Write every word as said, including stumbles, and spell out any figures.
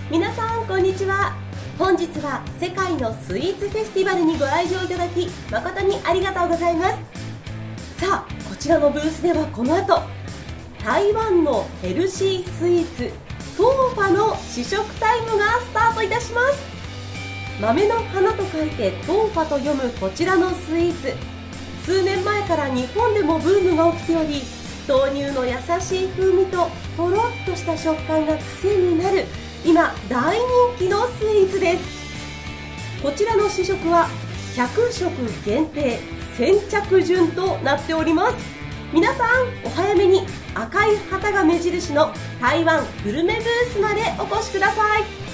皆さんこんにちは。本日は世界のスイーツフェスティバルにご来場いただき誠にありがとうございます。さあ、こちらのブースではこの後、台湾のヘルシースイーツトーファの試食タイムがスタートいたします。豆の花と書いてトーファと読むこちらのスイーツ、数年前から日本でもブームが起きており、豆乳の優しい風味ととろっとした食感が癖になる今大人気のスイーツです。こちらの試食はひゃくしょく限定先着順となっております。皆さんお早めに赤い旗が目印の台湾グルメブースまでお越しください。